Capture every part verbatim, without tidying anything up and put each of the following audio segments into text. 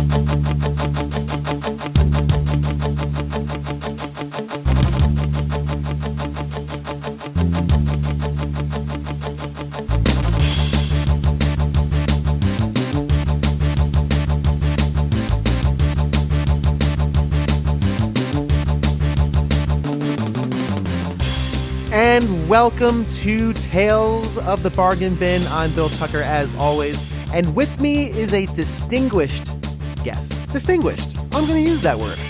And welcome to Tales of the Bargain Bin. I'm Bill Tucker, as always. And with me is a distinguished guest. Distinguished. I'm going to use that word.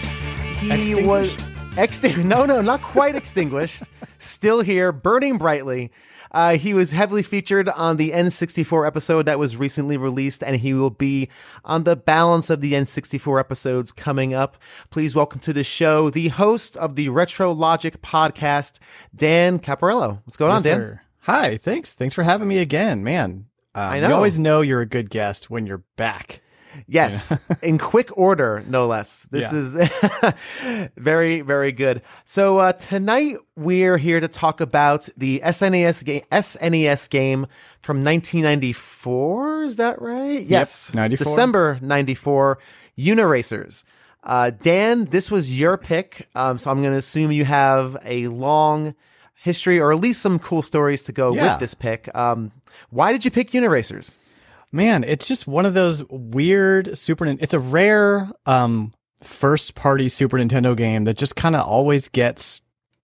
He was... Extinguished. No, no, not quite extinguished. Still here, burning brightly. Uh, he was heavily featured on the N sixty-four episode that was recently released, and he will be on the balance of the N sixty-four episodes coming up. Please welcome to the show the host of the Retro Logic podcast, Dan Caparello. What's going yes, on, Dan? Sir. Hi, thanks. Thanks for having me again, man. Um, I know. You always know you're a good guest when you're back. Yes, in quick order, no less. This yeah. is very, very good. So uh, tonight we're here to talk about the S N E S game, S N E S game from nineteen ninety-four. Is that right? Yes, yep, ninety-four. December ninety-four. Uniracers. Uh, Dan, this was your pick, um, so I'm going to assume you have a long history, or at least some cool stories to go yeah. with this pick. Um, why did you pick Uniracers? Man, it's just one of those weird Super. It's a rare um, first-party Super Nintendo game that just kind of always gets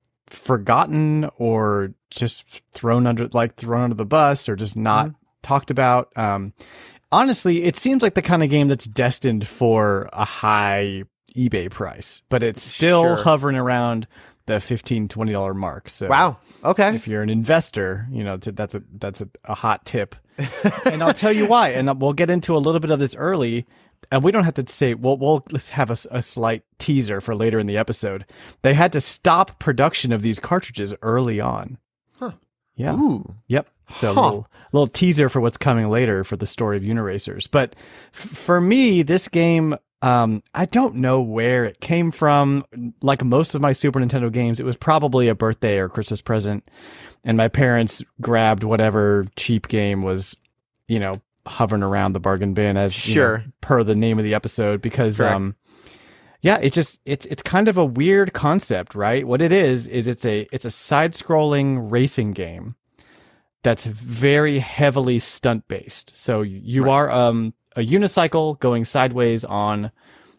forgotten or just thrown under, like thrown under the bus, or just not mm-hmm. talked about. Um, honestly, it seems like the kind of game that's destined for a high eBay price, but it's still sure. hovering around the fifteen dollars, twenty dollars mark. So wow. Okay. If you're an investor, you know, that's a that's a, a hot tip. And I'll tell you why. And we'll get into a little bit of this early. And we don't have to say, well, we'll let's have a, a slight teaser for later in the episode. They had to stop production of these cartridges early on. Huh. Yeah. Ooh. Yep. So huh. a little, little teaser for what's coming later for the story of Uniracers. But f- for me, this game, um, I don't know where it came from. Like most of my Super Nintendo games, it was probably a birthday or Christmas present. And my parents grabbed whatever cheap game was, you know, hovering around the bargain bin, as sure. you know, per the name of the episode, because, Correct. um, yeah, it just it's it's kind of a weird concept, right? What it is is it's a it's a side-scrolling racing game that's very heavily stunt based. So you right. are um a unicycle going sideways on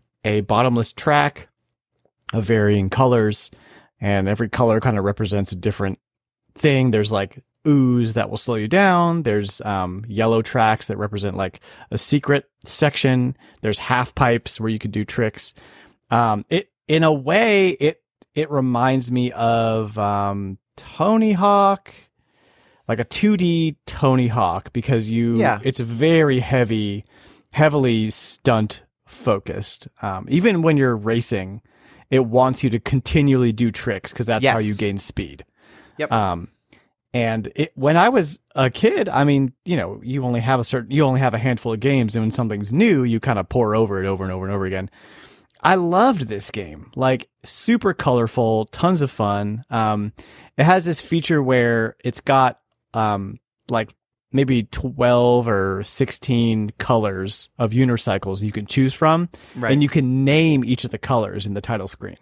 a bottomless track of varying colors, and every color kind of represents a different thing. There's like ooze that will slow you down. There's um, yellow tracks that represent like a secret section. There's half pipes where you could do tricks. Um, it in a way it it reminds me of um, Tony Hawk, like a two D Tony Hawk, because you yeah. it's very heavy, heavily stunt focused. Um, even when you're racing, it wants you to continually do tricks because that's yes. how you gain speed. Yep. Um, and it, when I was a kid, I mean, you know, you only have a certain, you only have a handful of games, and when something's new, you kind of pour over it over and over and over again. I loved this game, like super colorful, tons of fun. Um, it has this feature where it's got, um, like maybe twelve or sixteen colors of unicycles you can choose from, right. and you can name each of the colors in the title screen.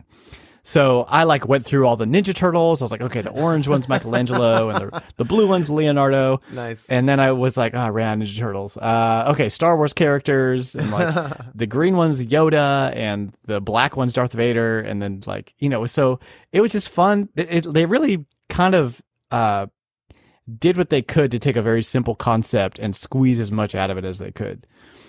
So I like went through all the Ninja Turtles. I was like, okay, the orange one's Michelangelo, and the, the blue one's Leonardo. Nice. And then I was like, ah, oh, ran Ninja Turtles. Uh, okay, Star Wars characters, and like the green one's Yoda, and the black one's Darth Vader, and then like you know, so it was just fun. It, it, they really kind of uh, did what they could to take a very simple concept and squeeze as much out of it as they could.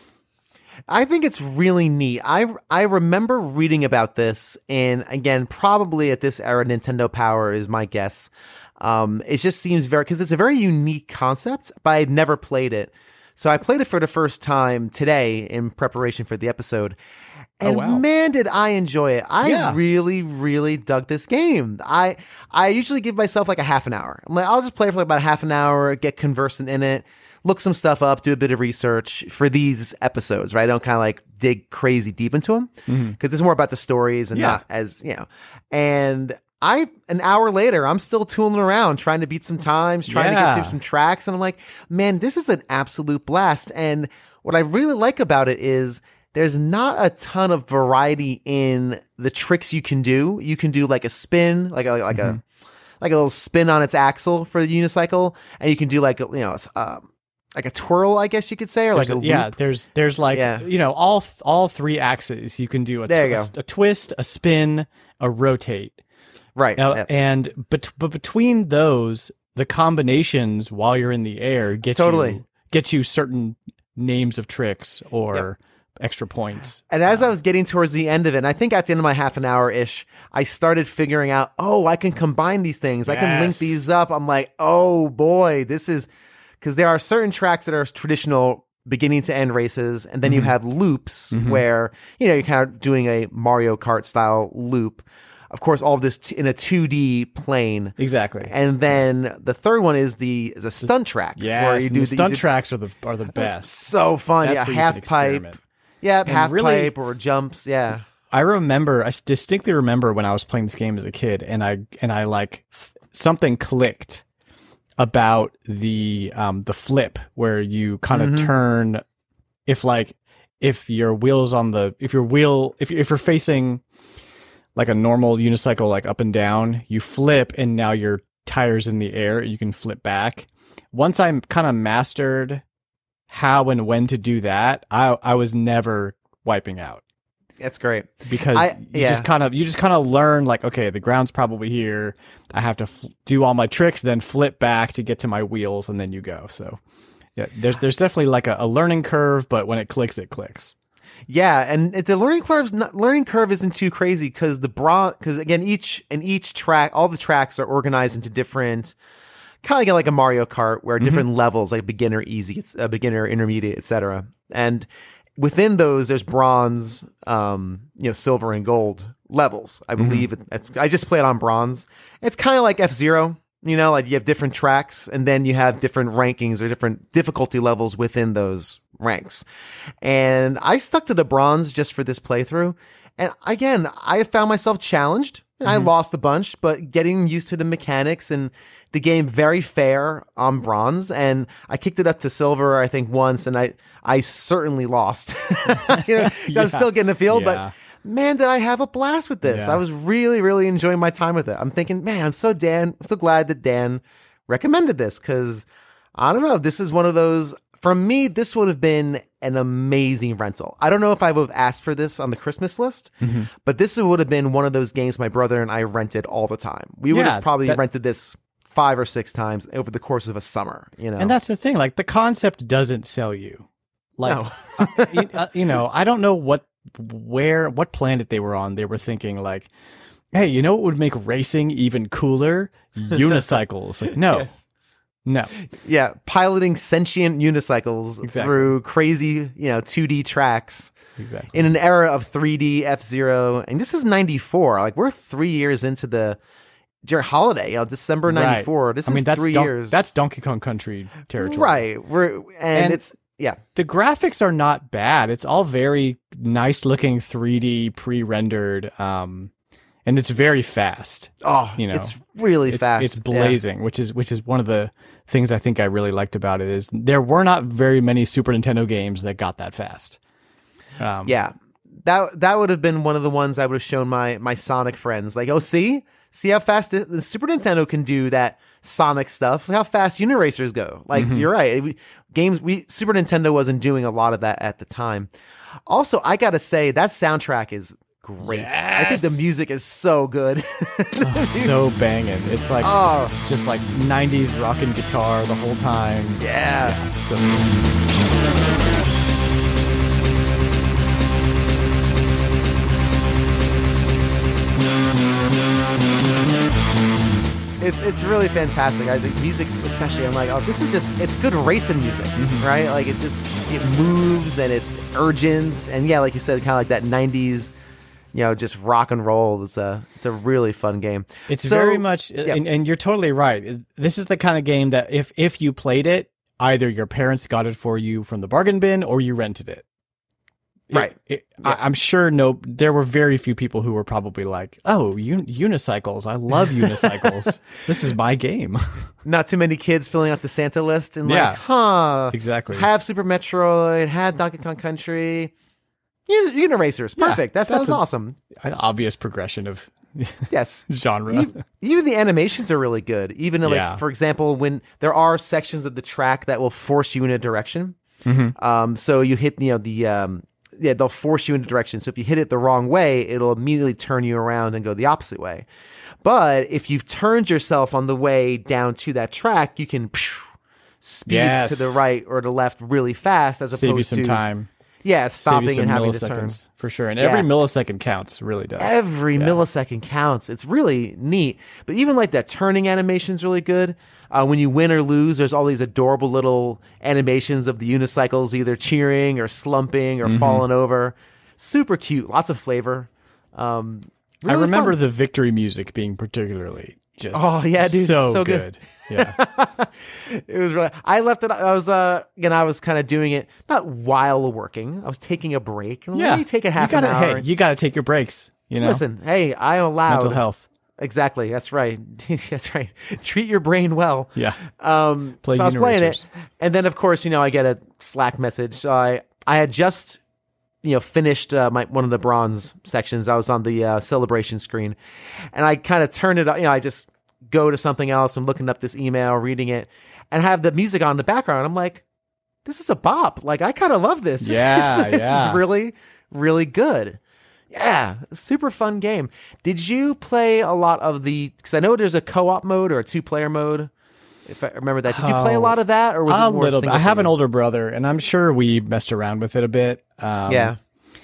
I think it's really neat. I I remember reading about this, and again, probably at this era, Nintendo Power is my guess. Um, it just seems very, because it's a very unique concept, but I had never played it. So I played it for the first time today in preparation for the episode. And oh, wow. man, did I enjoy it. I yeah. really, really dug this game. I I usually give myself like a half an hour. I'm like, I'll just play for like about half an hour, get conversant in it, look some stuff up, do a bit of research for these episodes, right? I don't kind of like dig crazy deep into them because mm-hmm. it's more about the stories and yeah. not as, you know. And I, an hour later, I'm still tooling around trying to beat some times, trying yeah. to get through some tracks. And I'm like, man, this is an absolute blast. And what I really like about it is there's not a ton of variety in the tricks you can do. You can do like a spin, like a, like mm-hmm. a like a little spin on its axle for the unicycle, and you can do like a, you know um, like a twirl, I guess you could say, or there's like a, a loop. Yeah, there's there's like yeah. you know all all three axes. You can do a, there you tw- a, a twist, a spin, a rotate. Right. Now, yep. And but but between those, the combinations while you're in the air get totally you get you certain names of tricks or. Yep. Extra points. And as I was getting towards the end of it, and I think at the end of my half an hour ish, I started figuring out, oh, I can combine these things. Yes. I can link these up. I'm like, oh boy, this is because there are certain tracks that are traditional beginning to end races, and then mm-hmm. you have loops mm-hmm. where, you know, you're kind of doing a Mario Kart style loop. Of course, all of this t- in a two D plane. Exactly. And then the third one is the is a stunt track. Yeah, where you do the stunt the, tracks are the are the best. So fun. That's yeah, half pipe. Yeah, and half really, pipe or jumps. Yeah, I remember. I distinctly remember when I was playing this game as a kid, and I and I like f- something clicked about the um the flip where you kind of mm-hmm. turn. If like if your wheels on the if your wheel if if you're facing like a normal unicycle like up and down, you flip, and now your tire's in the air. You can flip back. Once I kind of mastered how and when to do that, I I was never wiping out. That's great because I, you yeah. just kind of you just kind of learn like, okay, the ground's probably here. I have to f- do all my tricks, then flip back to get to my wheels, and then you go. So yeah, there's there's definitely like a, a learning curve, but when it clicks, it clicks. Yeah, and the learning curve's not, learning curve isn't too crazy because the bra because again each and each track, all the tracks are organized into different. Kind of like, like a Mario Kart where different mm-hmm. levels, like beginner, easy, a beginner, intermediate, et cetera. And within those, there's bronze, um, you know, silver and gold levels. I believe mm-hmm. it, I just played on bronze. It's kind of like F-Zero, you know, like you have different tracks and then you have different rankings or different difficulty levels within those ranks. And I stuck to the bronze just for this playthrough. And again, I found myself challenged. Mm-hmm. I lost a bunch, but getting used to the mechanics and the game very fair on bronze. And I kicked it up to silver, I think, once, and I I certainly lost. you know, yeah. I'm still getting the feel, yeah. but man, did I have a blast with this. Yeah. I was really, really enjoying my time with it. I'm thinking, man, I'm so Dan, I'm so glad that Dan recommended this because I don't know, this is one of those. For me, this would have been an amazing rental. I don't know if I would have asked for this on the Christmas list, mm-hmm. but this would have been one of those games my brother and I rented all the time. We would yeah, have probably that, rented this five or six times over the course of a summer, you know. And that's the thing, like the concept doesn't sell you. Like, no. uh, you, uh, you know, I don't know what, where, what planet they were on. They were thinking like, hey, you know what would make racing even cooler? Unicycles. Like, no. Yes. No. Yeah, piloting sentient unicycles exactly. through crazy, you know, two D tracks. Exactly. In an era of three D F-Zero. And this is ninety-four. Like, we're three years into the during holiday, you know, December ninety-four. Right. This I mean, is that's three Don- years. That's Donkey Kong Country territory. Right. We're and, and it's yeah. The graphics are not bad. It's all very nice looking three D pre-rendered um and it's very fast. Oh, you know. It's really it's, fast. It's blazing, yeah. which is which is one of the things I think I really liked about it is there were not very many Super Nintendo games that got that fast. Um, yeah, that that would have been one of the ones I would have shown my my Sonic friends. Like, oh, see, see how fast the, the Super Nintendo can do that Sonic stuff. How fast Uniracers go. Like, mm-hmm. you're right. We, games we Super Nintendo wasn't doing a lot of that at the time. Also, I gotta say that soundtrack is great. Yes. I think the music is so good. oh, so banging. It's like oh. just like nineties rockin' guitar the whole time. Yeah. yeah so cool. It's it's really fantastic. I think music, especially, I'm like, oh, this is just, it's good racing music, mm-hmm. right? Like it just, it moves and it's urgent. And yeah, like you said, kind of like that nineties, you know, just rock and roll. It's a, it's a really fun game. It's so, very much, yeah. and, and you're totally right. This is the kind of game that if, if you played it, either your parents got it for you from the bargain bin or you rented it. Right. It, it, yeah. I, I'm sure no, there were very few people who were probably like, oh, un- unicycles. I love unicycles. This is my game. Not too many kids filling out the Santa list and yeah, like, huh. Exactly. Have Super Metroid, have Donkey Kong Country. Unit Racers, perfect. Yeah, that sounds a- awesome. An obvious progression of Yes. genre. Even, even the animations are really good. Even like, Yeah. for example, when there are sections of the track that will force you in a direction. Mm-hmm. Um, so you hit, you know, the um, yeah, they'll force you in a direction. So if you hit it the wrong way, it'll immediately turn you around and go the opposite way. But if you've turned yourself on the way down to that track, you can phew, speed Yes. to the right or the left really fast, as Save you opposed some to time. yeah, Save you stopping some and having to turn. milliseconds, for sure. And Yeah. every millisecond counts, really does. Every Yeah. millisecond counts. It's really neat. But even like that turning animation is really good. Uh, when you win or lose, there's all these adorable little animations of the unicycles either cheering or slumping or Mm-hmm. falling over. Super cute. Lots of flavor. Um, really I remember fun. the victory music being particularly just Oh, yeah, dude. so, So good. good. Yeah. It was really. I left it. I was uh, again. I was kind of doing it not while working. I was taking a break. Yeah. Let me take a half you gotta, an hour. Hey, you got to take your breaks, you know? Listen, hey, I allowed Mental health. Exactly. That's right. That's right. Treat your brain well. Yeah. Um, Play so I was Unit playing Racers. it, and then of course, you know, I get a Slack message. So I, I had just, you know, finished uh, my one of the bronze sections. I was on the uh, celebration screen, and I kind of turned it. You know, I just go to something else. I'm looking up this email, reading it, and have the music on in the background. I'm like, this is a bop. Like I kind of love this. Yeah, this, is, this yeah. is really, really good. Yeah, super fun game. Did you play a lot of the? Because I know there's a co-op mode or a two-player mode. If I remember that, did you play a Oh, lot of that, or was a it more little bit. single I have an player? older brother, and I'm sure we messed around with it a bit. Um, Yeah,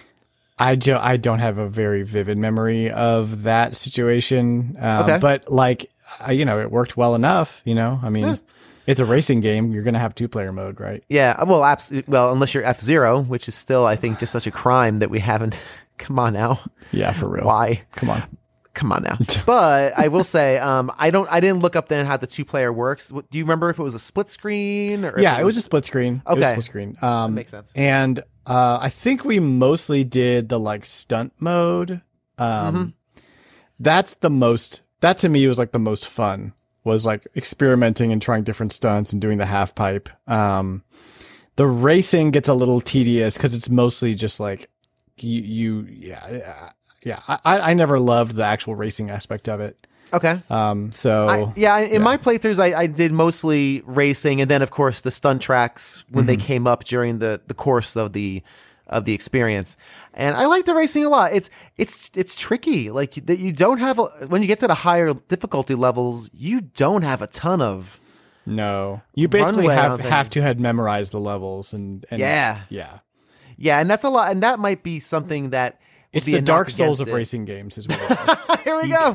I, jo- I don't have a very vivid memory of that situation. Um, Okay. But, like, I, you know, it worked well enough, you know? I mean, Yeah. it's a racing game. You're going to have two-player mode, right? yeah. Well, absolutely. Well, unless you're F Zero, which is still, I think, just such a crime that we haven't. Come on now. Yeah, for real. Why? Come on. Come on now. But I will say, um, I don't. I didn't look up then how the two-player works. What- Do you remember if it was a split screen or? if Yeah, it was a split screen. It was a Okay. split screen. Um, makes sense. And uh, I think we mostly did the like stunt mode. Um, Mm-hmm. That's the most. That to me was like the most fun. Was like experimenting and trying different stunts and doing the half pipe. Um, the racing gets a little tedious because it's mostly just like you. You yeah yeah. I I never loved the actual racing aspect of it. Okay. Um, so I, yeah, in my playthroughs, I, I did mostly racing, and then of course the stunt tracks when they came up during the, the course of the of the experience. And I like the racing a lot. It's it's it's tricky, like that you don't have a, when you get to the higher difficulty levels, you don't have a ton of no, you basically runway have on have things. to had memorized the levels and, and Yeah. yeah. yeah, and that's a lot, and that might be something that would It's be the a knock Dark Souls against of it. racing games, is what it is. Here we go.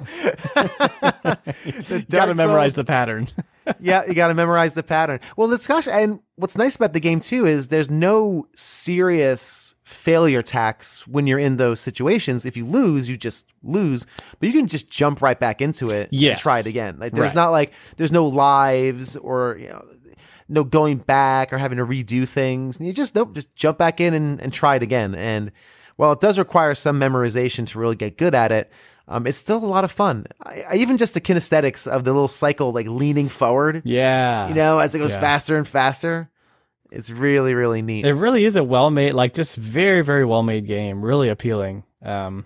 You got to memorize the pattern. Yeah, you got to memorize the pattern. Well, it's gosh, and what's nice about the game too is there's no serious failure tax when you're in those situations. If you lose, you just lose, but you can just jump right back into it and Yes. try it again. Like there's Right. not like there's no lives or you know no going back or having to redo things. You just nope, just jump back in and, and try it again. And while it does require some memorization to really get good at it, um, it's still a lot of fun. I, I even just the kinesthetics of the little cycle, like leaning forward, Yeah. you know, as it goes Yeah. faster and faster. It's really, really neat. It really is a well made, like just very, very well made game. Really appealing. Um,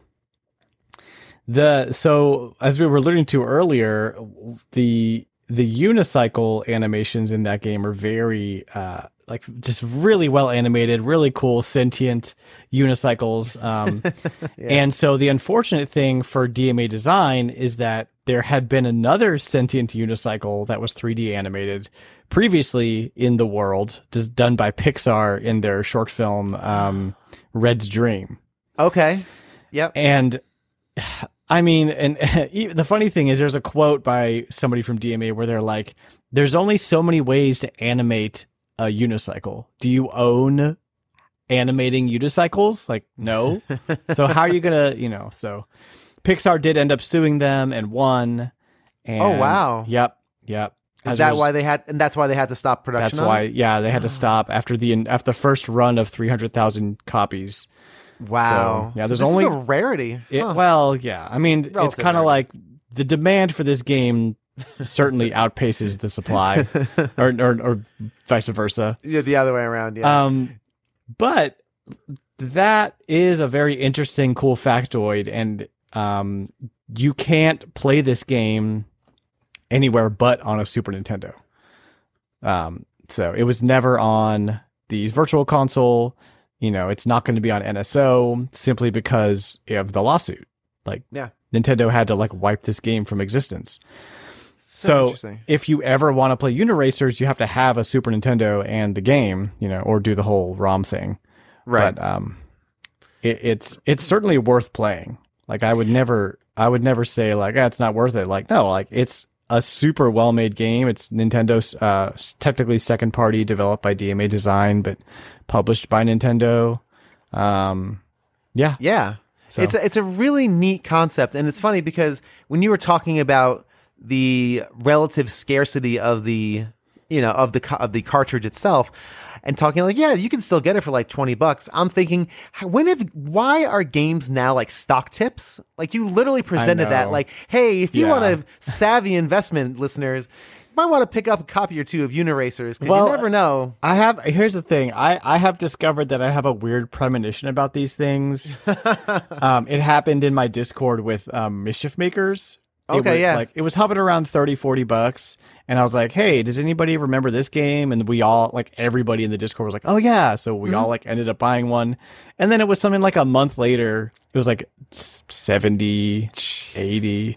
the so as we were alluding to earlier, the the unicycle animations in that game are very uh, like just really well animated, really cool sentient unicycles. Um, And so the unfortunate thing for D M A Design is that there had been another sentient unicycle that was three D animated previously in the world, just done by Pixar in their short film um, Red's Dream. Okay. Yep. And I mean, and even- the funny thing is, there's a quote by somebody from D M A where they're like, "There's only so many ways to animate a unicycle. Do you own animating unicycles? Like, no. So how are you gonna, you know?" So Pixar did end up suing them and won. And, Oh, wow. Yep. Yep. Is As that a res- why they had, and that's why they had to stop production? That's on why. it? Yeah, they had to stop after the after the first run of three hundred thousand copies. Wow. So, yeah, So there's this only- is a rarity. It, Huh. Well, yeah. I mean, it's Relative kind of rarity. like the demand for this game certainly outpaces the supply, or, or or vice versa. Yeah, the other way around. Yeah. Um, but that is a very interesting, cool factoid, and um, you can't play this game anywhere but on a Super Nintendo. Um, so it was never on the Virtual Console. You know, it's not going to be on N S O simply because of the lawsuit. Like, Yeah. Nintendo had to like wipe this game from existence. So, So, if you ever want to play Uniracers, you have to have a Super Nintendo and the game, you know, or do the whole ROM thing. right. But um, it, it's it's certainly worth playing. Like, I would never I would never say like, ah, it's not worth it. Like, no, like it's a super well made game. It's Nintendo's uh, technically second party, developed by D M A Design, but published by Nintendo. Um, yeah, Yeah. So- It's a, it's a really neat concept, and it's funny because when you were talking about the relative scarcity of the you know of the ca- of the cartridge itself, and talking like, yeah, you can still get it for like twenty bucks. I'm thinking, how- when have why are games now like stock tips? Like, you literally presented that know. like, hey, if you Yeah. want a savvy investment, listeners, you might want to pick up a copy or two of Uniracers, because Well, you never know. I have. Here's the thing. I, I have discovered that I have a weird premonition about these things. um, it happened in my Discord with um, Mischief Makers. It Okay, was, yeah. Like, it was hovering around thirty, forty bucks. And I was like, hey, does anybody remember this game? And we all, like, everybody in the Discord was like, oh, yeah. So we Mm-hmm. all, like, ended up buying one. And then it was something like a month later. It was like seventy, eighty.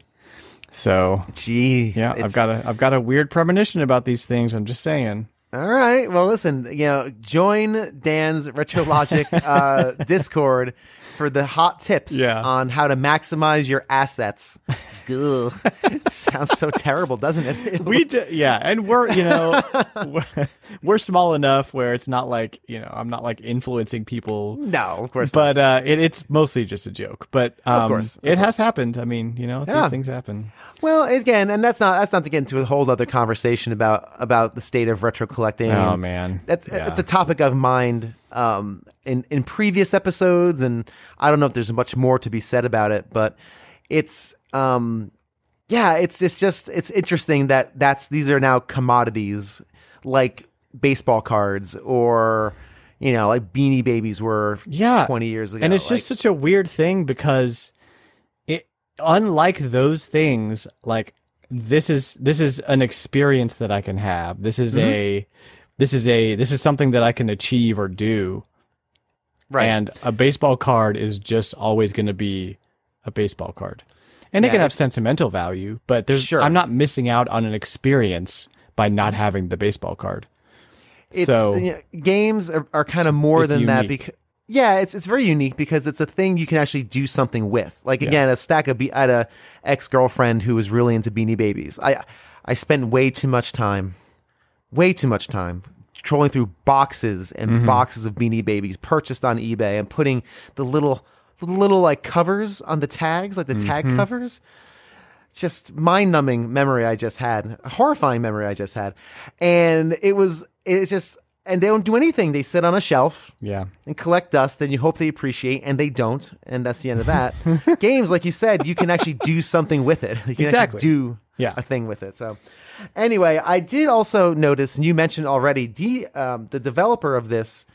So, Gee, yeah, I've got a I've got a weird premonition about these things. I'm just saying. All right. Well, listen, you know, join Dan's RetroLogic uh, Discord for the hot tips Yeah. on how to maximize your assets. Ugh. Sounds so terrible, doesn't it? We do, yeah, and we're you know we're, we're small enough where it's not like you know I'm not like influencing people, No, of course but uh, it, it's mostly just a joke. But um, course, of it has happened. I mean, you know, Yeah. these things happen. not. Well, again, and that's not that's not to get into a whole other conversation about about the state of retro collecting. Oh man, That's Yeah. it's a topic of mind um, in in previous episodes, and I don't know if there's much more to be said about it, but it's um, yeah, it's it's just it's interesting that that's these are now commodities like baseball cards or you know like Beanie Babies were Yeah. twenty years ago, And it's like- just such a weird thing because it, unlike those things, like this is this is an experience that I can have. This is Mm-hmm. a this is a this is something that I can achieve or do. right. And a baseball card is just always going to be a baseball card. And it Yeah, can have it's- sentimental value, but there's Sure. I'm not missing out on an experience by not having the baseball card. It's so you know, games are, are kind of more it's than that unique. because yeah, it's it's very unique because it's a thing you can actually do something with. Like Yeah. again, a stack of be- I had a ex girlfriend who was really into Beanie Babies. I I spent way too much time, way too much time trolling through boxes and Mm-hmm. boxes of Beanie Babies purchased on eBay and putting the little the little like covers on the tags, like the tag Mm-hmm. covers. Just mind-numbing memory I just had, a horrifying memory I just had, and it was it's just and they don't do anything. They sit on a shelf yeah. and collect dust, and you hope they appreciate, and they don't, and that's the end of that. Games, like you said, you can actually do something with it. You can Exactly. actually do Yeah. a thing with it. So, anyway, I did also notice, and you mentioned already, D, um, the developer of this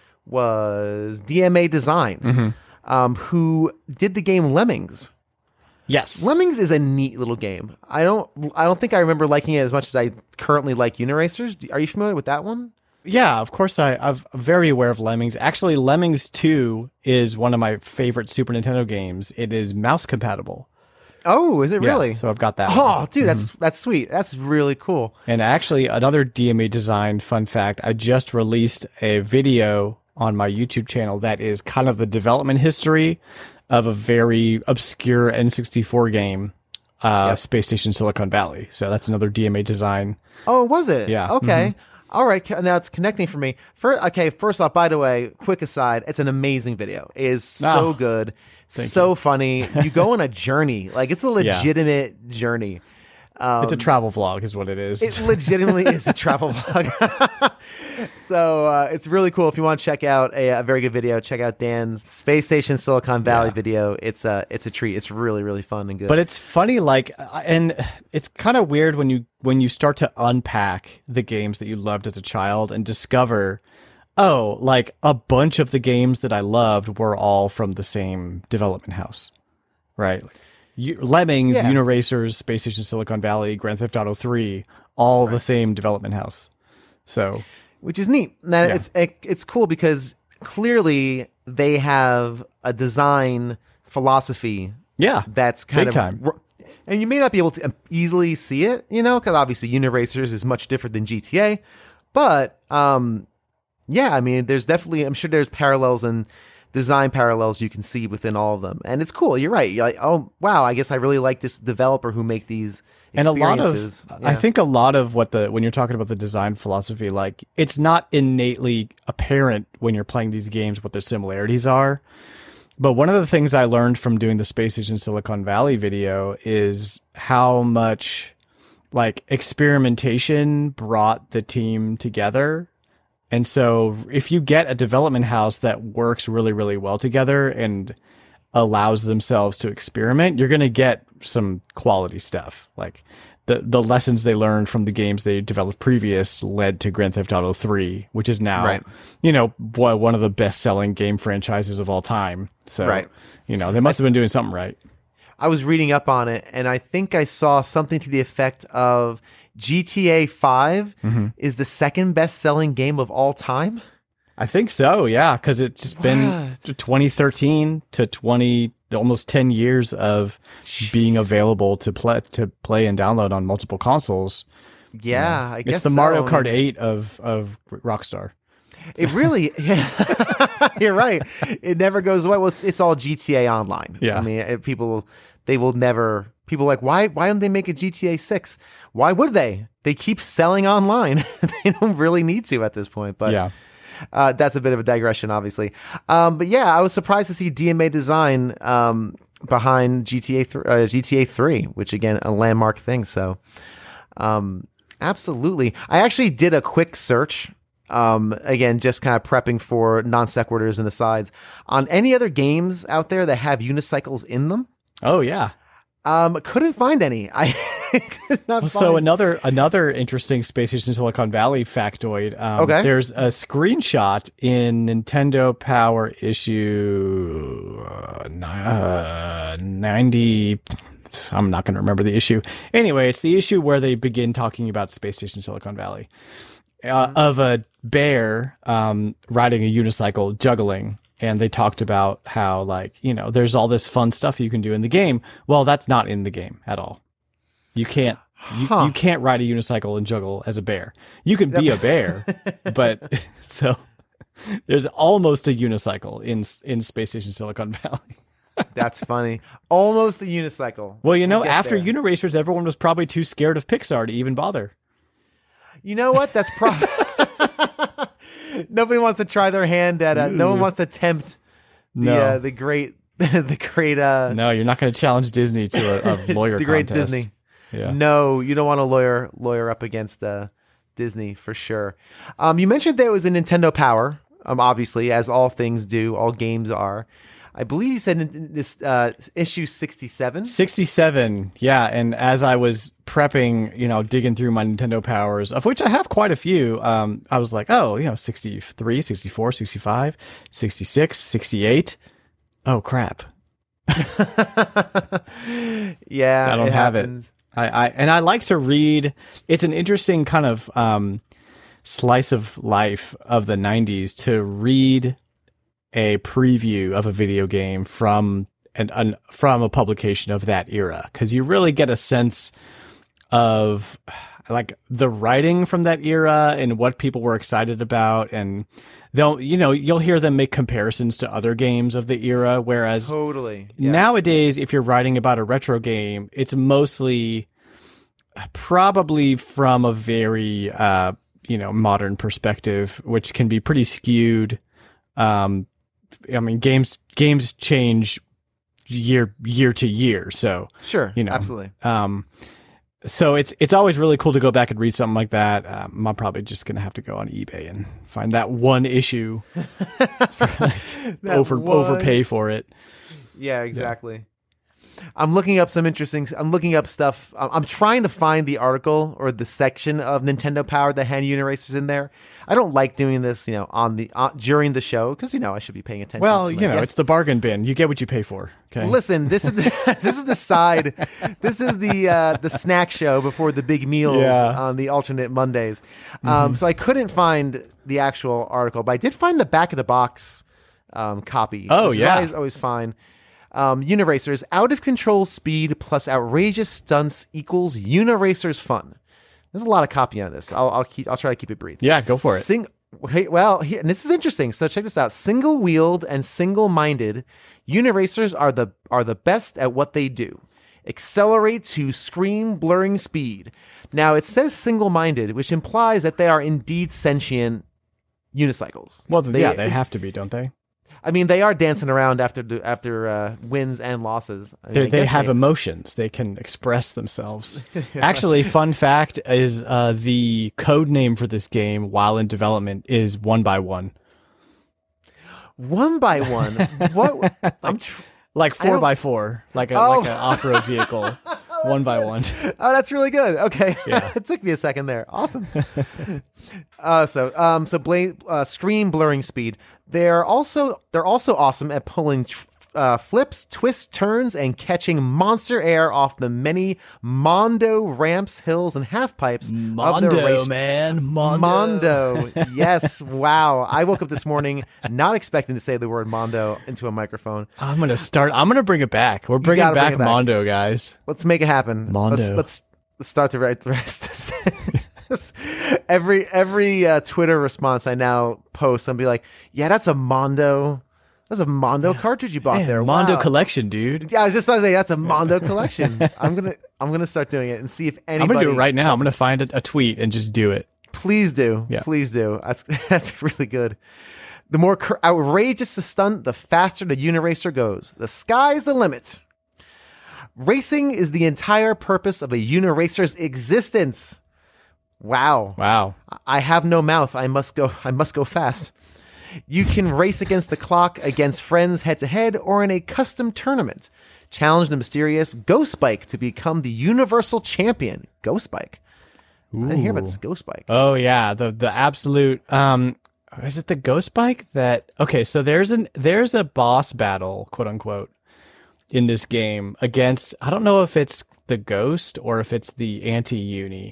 was D M A Design, Mm-hmm. um, who did the game Lemmings. Yes. Lemmings is a neat little game. I don't, I don't think I remember liking it as much as I currently like Uniracers. Do- Are you familiar with that one? Yeah, of course I, I'm very aware of Lemmings. Actually, Lemmings two is one of my favorite Super Nintendo games. It is mouse compatible. Oh, is it Yeah, really? so I've got that. Oh, one. dude, that's that's sweet. That's really cool. And actually, another D M A Design fun fact, I just released a video on my YouTube channel that is kind of the development history of a very obscure N sixty-four game, uh, Space Station Silicon Valley. So that's another D M A Design. Oh, was it? Yeah. Okay. All right. ca- Now it's connecting for me. First, okay. First off, by the way, quick aside, it's an amazing video. It is so Oh, good, so funny. You go on a journey. Like it's a legitimate journey. it's a travel vlog is what it is. Um, It legitimately is a travel vlog. So uh, it's really cool. If you want to check out a, a very good video, check out Dan's Space Station Silicon Valley Yeah. video. It's a it's a treat. It's really really fun and good. But it's funny, like, uh, and it's kind of weird when you when you start to unpack the games that you loved as a child and discover Oh, like a bunch of the games that I loved were all from the same development house, right? Like, you, Lemmings, Yeah. Uniracers, Space Station Silicon Valley, Grand Theft Auto three, all Right. the same development house. So, Which is neat. That Yeah. it's it, it's cool because clearly they have a design philosophy yeah, that's kind Big of time. and you may not be able to easily see it, you know, because obviously Uniracers is much different than G T A, but um, yeah, I mean, there's definitely, I'm sure there's parallels and design parallels you can see within all of them, and it's cool. You're right. You're like, oh wow, I guess I really like this developer who make these and a lot of experiences. I Yeah. think a lot of what the when you're talking about the design philosophy, like it's not innately apparent when you're playing these games what their similarities are. But one of the things I learned from doing the Space Station Silicon Valley video is how much like experimentation brought the team together. And so if you get a development house that works really, really well together and allows themselves to experiment, you're going to get some quality stuff. Like the, the lessons they learned from the games they developed previous led to Grand Theft Auto three, which is now, Right. you know, boy, one of the best selling game franchises of all time. So, Right. you know, they must have been doing something right. I was reading up on it, and I think I saw something to the effect of G T A five Mm-hmm. is the second best-selling game of all time. I think so, yeah, because it's just been twenty thirteen to twenty, almost ten years of being available to play to play and download on multiple consoles. Yeah, I guess It's the so. Mario I Kart mean, eight of of Rockstar. It really, yeah, you're right. It never goes away. Well, it's, it's all G T A Online. Yeah. I mean, it, people, they will never. People are like, why? Why don't they make a G T A six? Why would they? They keep selling online. They don't really need to at this point. But Yeah. Uh, that's a bit of a digression, obviously. Um, but yeah, I was surprised to see D M A Design um, behind G T A th- uh, G T A three, which again, a landmark thing. So, um, absolutely. I actually did a quick search. Um, again, just kind of prepping for non sequiturs and asides on any other games out there that have unicycles in them. Oh yeah. Um, couldn't find any. I could not find. So another another interesting Space Station Silicon Valley factoid. Um, Okay. There's a screenshot in Nintendo Power issue uh, ni- uh, ninety. I'm not going to remember the issue. Anyway, it's the issue where they begin talking about Space Station Silicon Valley. Uh, of a bear um, riding a unicycle juggling, and they talked about how, like, you know, there's all this fun stuff you can do in the game. Well, that's not in the game at all. You can't you, Huh. you can't ride a unicycle and juggle as a bear. You can be a bear, but so there's almost a unicycle in in Space Station Silicon Valley. That's funny. Almost a unicycle. Well, you know, We'll get after there. Uniracers, everyone was probably too scared of Pixar to even bother. You know what? That's probably nobody wants to try their hand at it. No one wants to tempt the No. uh, the great the great uh No, you're not going to challenge Disney to a, a lawyer the great contest. Disney. Yeah. No, you don't want to lawyer lawyer up against uh, Disney for sure. Um, you mentioned there was a Nintendo Power. Um, obviously, as all things do, all games are. I believe you said in in this uh, issue sixty-seven. sixty-seven, yeah. And as I was prepping, you know, digging through my Nintendo Powers, of which I have quite a few, um, I was like, oh, you know, sixty-three, sixty-four, sixty-five, sixty-six, sixty-eight. Oh, crap. Yeah, I don't have happens. it. I, I And I like to read. It's an interesting kind of um, slice of life of the nineties to read a preview of a video game from an, an from a publication of that era, because you really get a sense of like the writing from that era and what people were excited about, and they'll you know you'll hear them make comparisons to other games of the era, whereas Totally. Yeah. nowadays if you're writing about a retro game, it's mostly probably from a very uh you know modern perspective, which can be pretty skewed. um I mean, games games change year year to year, so Sure. you know, absolutely. um, so it's it's always really cool to go back and read something like that. Um, I'm probably just gonna have to go on eBay and find that one issue, That over one- overpay for it. Yeah, exactly. I'm looking up some interesting. I'm looking up stuff. I'm I'm trying to find the article or the section of Nintendo Power that had Uniracers in there. I don't like doing this, you know, on the uh, during the show because you know I should be paying attention. Well, to my you know, guests. it's the bargain bin. You get what you pay for. Okay. Listen, this is this is the side. This is the uh, the snack show before the big meals Yeah. on the alternate Mondays. Mm-hmm. Um, so I couldn't find the actual article, but I did find the back of the box um, copy. Oh, which is yeah. always, always fine. Um, Uniracers, out of control speed plus outrageous stunts equals Uniracers fun. There's a lot of copy on this. I'll I'll keep I'll try to keep it brief. Yeah, go for it. Sing- Wait, well, here, and this is interesting. So check this out: single-wheeled and single-minded, Uniracers are the are the best at what they do. Accelerate to screen-blurring speed. Now it says single-minded, which implies that they are indeed sentient unicycles. Well, yeah, they have to be, don't they? I mean, they are dancing around after the- after uh, wins and losses. I mean, They, I they guess have emotions. They can express themselves. Actually, fun fact is uh, the code name for this game while in development is One by One. one by one. What? I'm tr- Like I four don't- by four, like a Oh. like an off-road vehicle. One by one. Oh, that's really good. Okay, Yeah. it took me a second there. Awesome. uh, so, um, so bla- uh, screen blurring speed. They're also they're also awesome at pulling tr- uh, flips, twists, turns, and catching monster air off the many Mondo ramps, hills, and half pipes of their race. man. Mondo. Yes. Wow. I woke up this morning not expecting to say the word Mondo into a microphone. I'm gonna start. I'm gonna bring it back. We're bringing gotta bring back, it back. Mondo, guys. Let's make it happen. Mondo. Let's let's, let's start to write the rest. every every uh, Twitter response I now post, I'll be like, "Yeah, that's a Mondo. That's a Mondo cartridge you bought Man, there. Mondo Wow." collection, dude. Yeah, I was just gonna say that's a Mondo collection. I'm gonna I'm gonna start doing it and see if anybody. I'm gonna do it right now. I'm gonna find a, a tweet and just do it. Please do. Yeah. Please do. That's that's really good. The more cr- outrageous the stunt, the faster the Uniracer goes. The sky's the limit. Racing is the entire purpose of a Uniracer's existence. Wow. Wow. I have no mouth. I must go. I must go fast. You can race against the clock, against friends head to head, or in a custom tournament. Challenge the mysterious Ghost Bike to become the universal champion. Ghost Bike. I didn't hear about this Ghost Bike. Oh yeah, the the absolute. Um, is it the Ghost Bike that? Okay, so there's an there's a boss battle, quote unquote, in this game against. I don't know if it's the Ghost or if it's the Anti-Uni.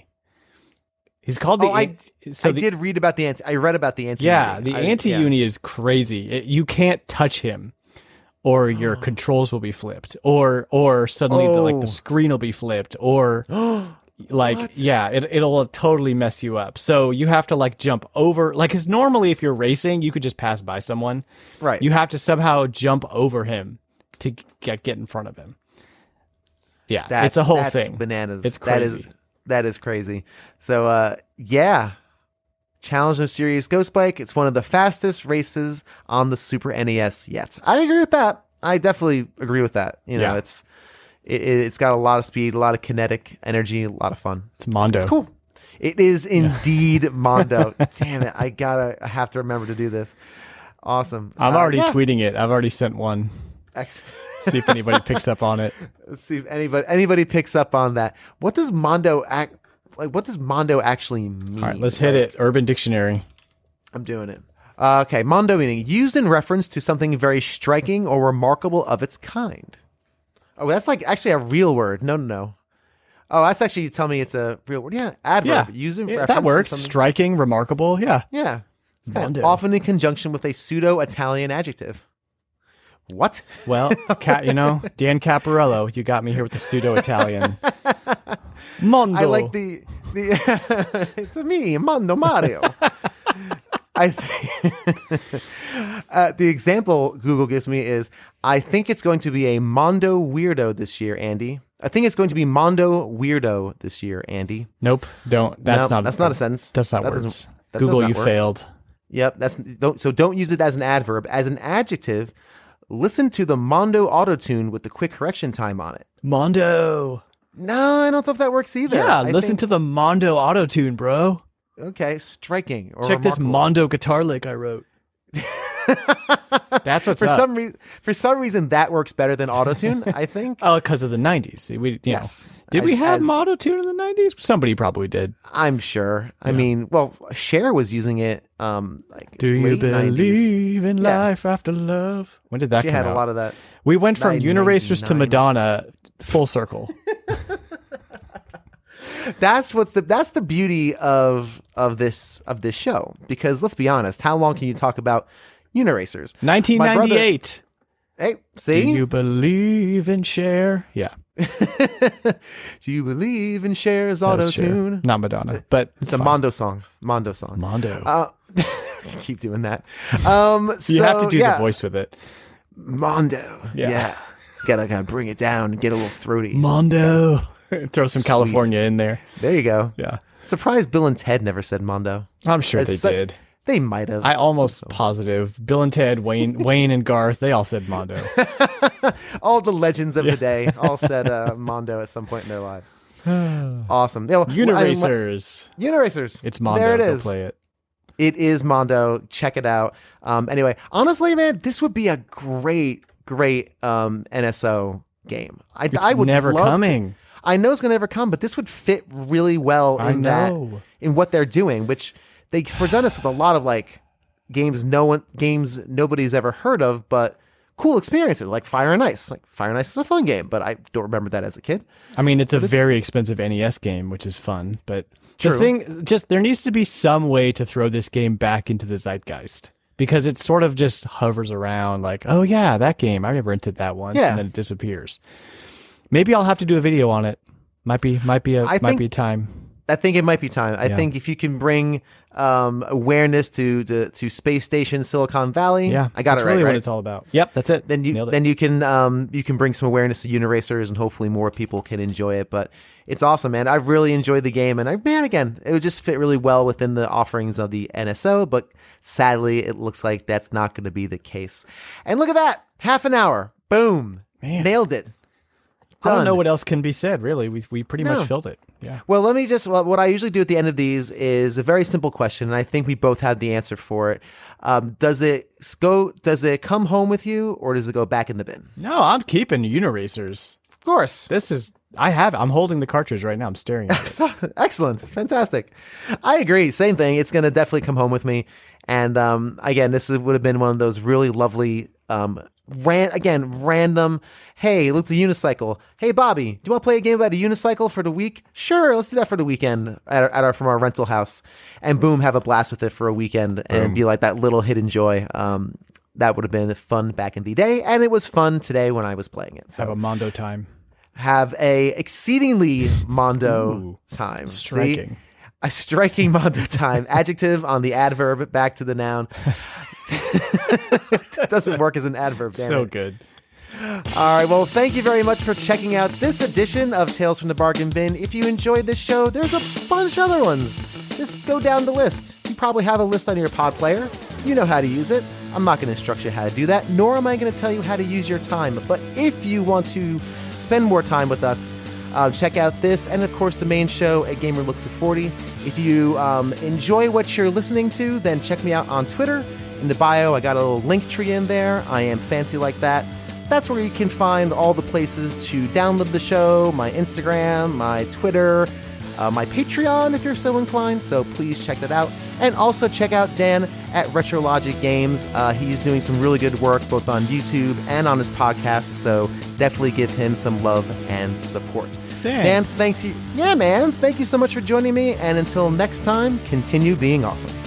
He's called the. Oh, I, so I the- did read about the anti. I read about the anti. Yeah, the Anti-Uni is crazy. It, you can't touch him, or your controls will be flipped, or or suddenly the, like Oh. the screen will be flipped, or like What? yeah, it it'll totally mess you up. So you have to like jump over, like because normally if you're racing, you could just pass by someone. Right. You have to somehow jump over him to get get in front of him. Yeah, That's, it's a whole that's thing. Bananas. It's That crazy. is that is crazy. So uh, yeah, Challenge of Serious Ghost Bike. It's one of the fastest races on the Super N E S yet. I agree with that. I definitely agree with that. You know, Yeah. it's it, it's got a lot of speed, a lot of kinetic energy, a lot of fun. It's Mondo. It's cool. It is indeed Mondo. Damn it! I gotta. I have to remember to do this. Awesome. I'm Uh, already yeah. tweeting it. I've already sent one. Ex- See if anybody picks up on it. Let's see if anybody anybody picks up on that. What does Mondo act like? What does Mondo actually mean? All right, let's hit it. Urban Dictionary. I'm doing it. Uh, okay, Mondo meaning used in reference to something very striking or remarkable of its kind. Oh, that's like actually a real word. No, no, no. Oh, that's actually you tell me it's a real word. Yeah, adverb. Yeah, Used in yeah, reference that to works. something- Striking, remarkable. Yeah. Yeah, it's kind Mondo. of often in conjunction with a pseudo-Italian adjective. What? Well, Ca- you know, Dan Caparello, you got me here with the pseudo-Italian. Mondo. I like the the. It's me, Mondo Mario. I th- uh, the example Google gives me is I think it's going to be a Mondo weirdo this year, Andy. I think it's going to be Mondo weirdo this year, Andy. Nope. Don't. That's No, not. that's not a sentence. That's not That words. doesn't- that Google, does not you work. failed. Yep, that's don't so don't use it as an adverb. As an adjective, listen to the Mondo autotune with the quick correction time on it. Mondo. No, I don't know if that works either. Yeah, I listen think- to the Mondo autotune, bro. Okay, striking. Or Check this remarkable. Mondo guitar lick I wrote. That's what's for up. some reason. For some reason, that works better than autotune. I think. Oh, because of the nineties. We, you Yes. know, did we As- have as- autotune in the nineties? Somebody probably did. I'm sure. I mean, well, Cher was using it. Um, like Do you late nineties. believe in Yeah. life after love? When did that She come had out? a lot of that. We went from nineteen Uniracers to ninety-nine. Madonna, full circle. That's what's the that's the beauty of of this of this show. Because let's be honest, how long can you talk about Uniracers? nineteen ninety-eight. Hey, Do see? you believe in Cher? Yeah. Do you believe in Cher's that was auto Cher. tune? Not Madonna, but It's a Mondo song. Mondo song. Mondo. Uh, keep doing that. Um, so, you have to do yeah. the voice with it. Mondo. Yeah. Yeah. Gotta kind of bring it down and get a little throaty. Mondo. Throw some Sweet. California in there. There you go. Yeah. Surprised Bill and Ted never said Mondo. I'm sure It's they so- did. They might have. I almost positive. Bill and Ted, Wayne, Wayne and Garth, they all said Mondo. All the legends of the day all said uh, Mondo at some point in their lives. Awesome. Yeah, well, I- Uniracers. Uniracers. It's Mondo. There it Go is. play it. It is Mondo. Check it out. Um, anyway, honestly, man, this would be a great, great um, N S O game. I, It's I would never love to- coming. I know it's going to never come, but this would fit really well I in that know. in what they're doing, which they present us with a lot of like games no one games nobody's ever heard of, but cool experiences like Fire and Ice. Like Fire and Ice is a fun game, but I don't remember that as a kid. I mean, it's a it's- very expensive N E S game, which is fun. But True. the thing, just there needs to be some way to throw this game back into the zeitgeist because it sort of just hovers around like, oh yeah, that game. I rented that once, Yeah. and then it disappears. Maybe I'll have to do a video on it. Might be, might be a, I might think- be time. I think it might be time. I Yeah. think if you can bring um, awareness to, to to Space Station Silicon Valley, Yeah, I got that's it right. really right? what it's all about. Yep, that's it. then you Nailed it. then you can um you can bring some awareness to Uniracers and hopefully more people can enjoy it. But it's awesome, man. I've really enjoyed the game, and I man again, it would just fit really well within the offerings of the N S O. But sadly, it looks like that's not going to be the case. And look at that, half an hour, boom, Man. nailed it. I don't Done. know what else can be said. Really, we we pretty No. much filled it. Yeah. Well, let me just, well, what I usually do at the end of these is a very simple question, and I think we both have the answer for it. Um, does it go, does it come home with you, or does it go back in the bin? No, I'm keeping Uniracers. Of course. This is I have. I'm holding the cartridge right now. I'm staring at it. Excellent. Fantastic. I agree. Same thing. It's going to definitely come home with me. And um, again, this is- would have been one of those really lovely, um, ran again, random, hey, look, the unicycle. Hey, Bobby, do you want to play a game about a unicycle for the week? Sure, let's do that for the weekend at our, at our from our rental house. And boom, have a blast with it for a weekend and be like that little hidden joy. Um, that would have been fun back in the day. And it was fun today when I was playing it. So Have a Mondo time. have a exceedingly Mondo Ooh, time. See? Striking. A striking Mondo time. Adjective on the adverb, back to the noun. It doesn't work as an adverb. Damn So it. good. All right. Well, thank you very much for checking out this edition of Tales from the Bargain Bin. If you enjoyed this show, there's a bunch of other ones. Just go down the list. You probably have a list on your pod player. You know how to use it. I'm not going to instruct you how to do that, nor am I going to tell you how to use your time. But if you want to spend more time with us, uh, check out this and, of course, the main show at Gamer Looks at forty. If you um, enjoy what you're listening to, then check me out on Twitter. In the bio, I got a little link tree in there. I am fancy like that. That's where you can find all the places to download the show, my Instagram, my Twitter, uh, my Patreon if you're so inclined, so please check that out. And also check out Dan at Retrologic Games. Uh, he's doing some really good work both on YouTube and on his podcast, so definitely give him some love and support. Thanks. Dan, thanks you. Yeah, man. Thank you so much for joining me, and until next time, continue being awesome.